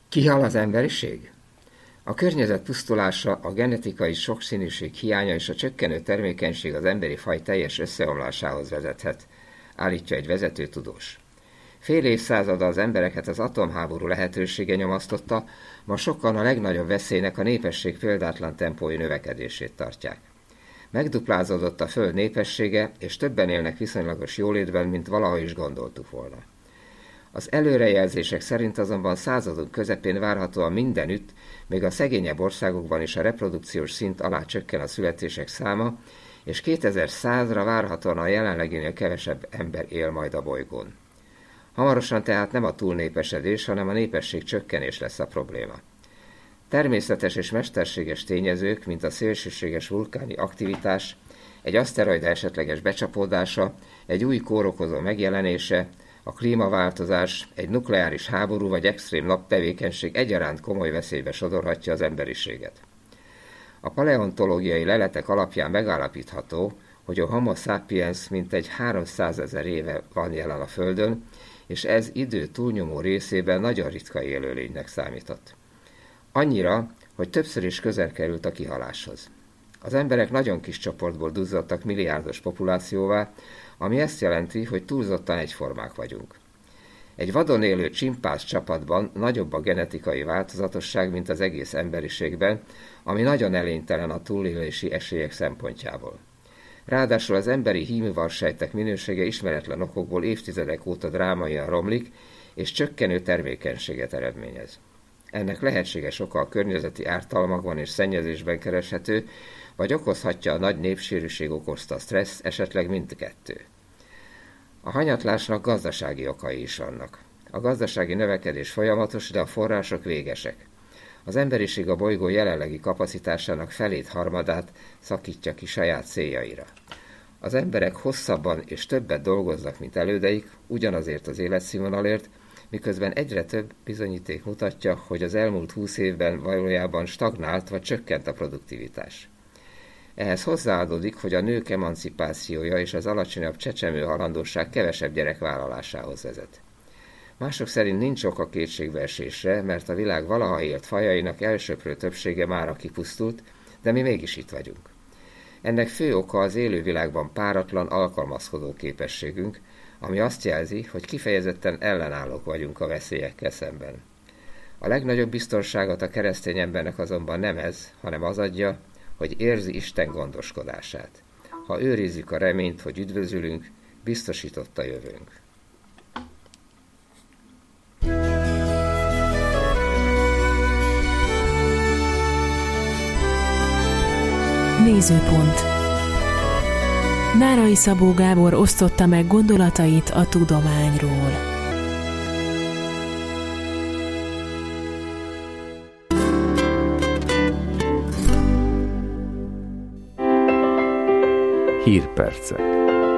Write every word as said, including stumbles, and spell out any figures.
Kihal az emberiség? A környezet pusztulása, a genetikai sokszínűség hiánya és a csökkenő termékenység az emberi faj teljes összeomlásához vezethet, állítja egy vezető tudós. Fél évszázada az embereket az atomháború lehetősége nyomasztotta, ma sokan a legnagyobb veszélynek a népesség példátlan tempói növekedését tartják. Megduplázódott a föld népessége, és többen élnek viszonylagos jólétben, mint valaha is gondoltuk volna. Az előrejelzések szerint azonban századunk közepén várhatóan mindenütt, még a szegényebb országokban is a reprodukciós szint alá csökken a születések száma, és kétezer-százra várhatóan a jelenleginél kevesebb ember él majd a bolygón. Hamarosan tehát nem a túlnépesedés, hanem a népesség csökkenés lesz a probléma. Természetes és mesterséges tényezők, mint a szélsőséges vulkáni aktivitás, egy aszteroida esetleges becsapódása, egy új kórokozó megjelenése, a klímaváltozás, egy nukleáris háború vagy extrém naptevékenység egyaránt komoly veszélybe sodorhatja az emberiséget. A paleontológiai leletek alapján megállapítható, hogy a Homo sapiens mintegy háromszázezer éve van jelen a Földön, és ez idő túlnyomó részében nagyon ritka élőlénynek számított. Annyira, hogy többször is közel került a kihaláshoz. Az emberek nagyon kis csoportból duzzadtak milliárdos populációvá, ami ezt jelenti, hogy túlzottan egyformák vagyunk. Egy vadon élő csimpánz csapatban nagyobb a genetikai változatosság, mint az egész emberiségben, ami nagyon elénytelen a túlélési esélyek szempontjából. Ráadásul az emberi hímvarsejtek minősége ismeretlen okokból évtizedek óta drámaian romlik, és csökkenő termékenységet eredményez. Ennek lehetséges oka a környezeti ártalmakban és szennyezésben kereshető, vagy okozhatja a nagy népsűrűség okozta stressz, esetleg mindkettő. A hanyatlásnak gazdasági okai is vannak. A gazdasági növekedés folyamatos, de a források végesek. Az emberiség a bolygó jelenlegi kapacitásának felét-harmadát szakítja ki saját céljaira. Az emberek hosszabban és többet dolgoznak, mint elődeik, ugyanazért az életszínvonalért, miközben egyre több bizonyíték mutatja, hogy az elmúlt húsz évben valójában stagnált vagy csökkent a produktivitás. Ehhez hozzáadódik, hogy a nők emancipációja és az alacsonyabb csecsemő halandóság kevesebb gyerek vállalásához vezet. Mások szerint nincs ok a kétségbeesésre, mert a világ valaha élt fajainak elsöprő többsége mára kipusztult, de mi mégis itt vagyunk. Ennek fő oka az élővilágban páratlan, alkalmazkodó képességünk, ami azt jelzi, hogy kifejezetten ellenállók vagyunk a veszélyekkel szemben. A legnagyobb biztonságot a keresztény embernek azonban nem ez, hanem az adja, hogy érzi Isten gondoskodását. Ha őrizzük a reményt, hogy üdvözülünk, biztosított a jövőnk. Nézőpont. Nárai Szabó Gábor osztotta meg gondolatait a tudományról. Hírpercek.